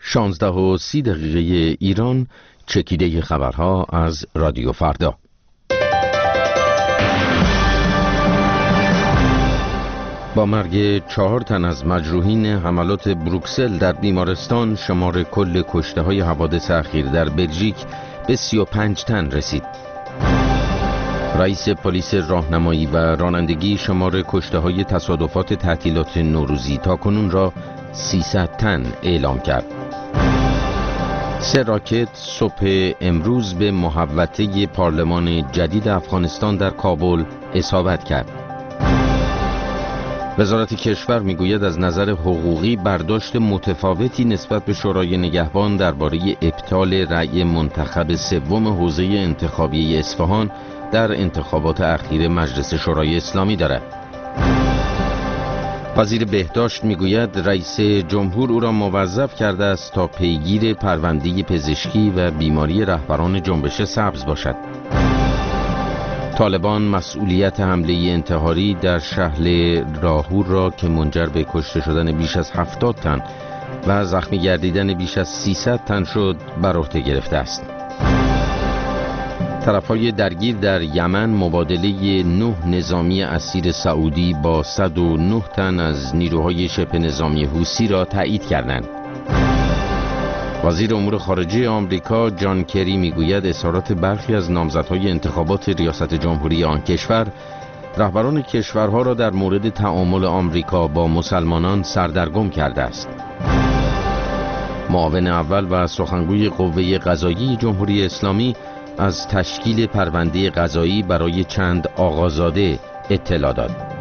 16:30 ایران، چکیده خبرها از رادیو فردا. با مرگ 4 تن از مجروحین حملات بروکسل در بیمارستان، شمار کل کشته‌های حوادث اخیر در بلژیک به 35 تن رسید. رئیس پلیس راهنمایی و رانندگی شمار کشته‌های تصادفات تعطیلات نوروزی تاکنون را 300 تن اعلام کرد. 3 راکت صبح امروز به محوطه پارلمان جدید افغانستان در کابل اصابت کرد. وزارت کشور میگوید از نظر حقوقی برداشت متفاوتی نسبت به شورای نگهبان درباره ابطال رأی منتخب سوم حوزه انتخابی اصفهان در انتخابات اخیر مجلس شورای اسلامی دارد. وزیر بهداشت میگوید رئیس جمهور او را موظف کرده است تا پیگیر پرونده پزشکی و بیماری رهبران جنبش سبز باشد. طالبان مسئولیت حمله انتحاری در شهر راهور را که منجر به کشته شدن بیش از 70 تن و زخمی گردیدن بیش از 300 تن شد بر عهده گرفته است. طرفهای درگیر در یمن مبادله 9 نظامی اسیر سعودی با 109 تن از نیروهای شبه نظامی حوثی را تایید کردند. وزیر امور خارجه آمریکا جان کری میگوید اظهارات برخی از نامزدهای انتخابات ریاست جمهوری آن کشور رهبران کشورها را در مورد تعامل آمریکا با مسلمانان سردرگم کرده است. معاون اول و سخنگوی قوه قضاییه جمهوری اسلامی از تشکیل پرونده قضایی برای چند آقازاده اطلاع داد.